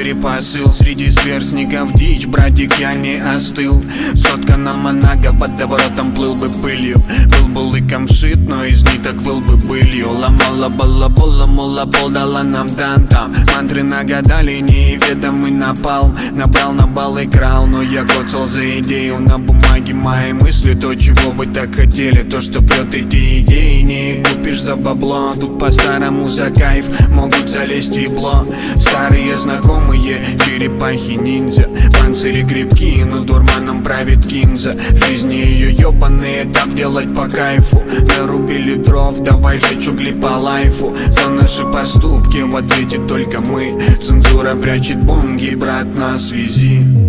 панцире посыл. Среди сверстников дичь, братик, я не остыл. Сотка на Монако под доворотом плыл бы пылью. Был бы лыком шит, но из ниток выл бы пылью. Ломала балабол, ламула пол, дала нам дантам. Мантры нагадали, неведомый напалм. Набрал на бал и крал, но я коцал за идею. На бумаге мои мысли, то, чего вы так хотели. То, что прет эти идеи, не купишь за бабло. Тут по-старому за кайф могут залезть в ебло. Старые знакомые, черепахи-ниндзя. Панцири крепкие, но дурманом правит кинза. В жизни ее ебаный этап делать по кайфу. Нарубили дров, давай жечь угли по лайфу. За наши поступки в ответе только мы. Цензура прячет бонги, брат, на связи.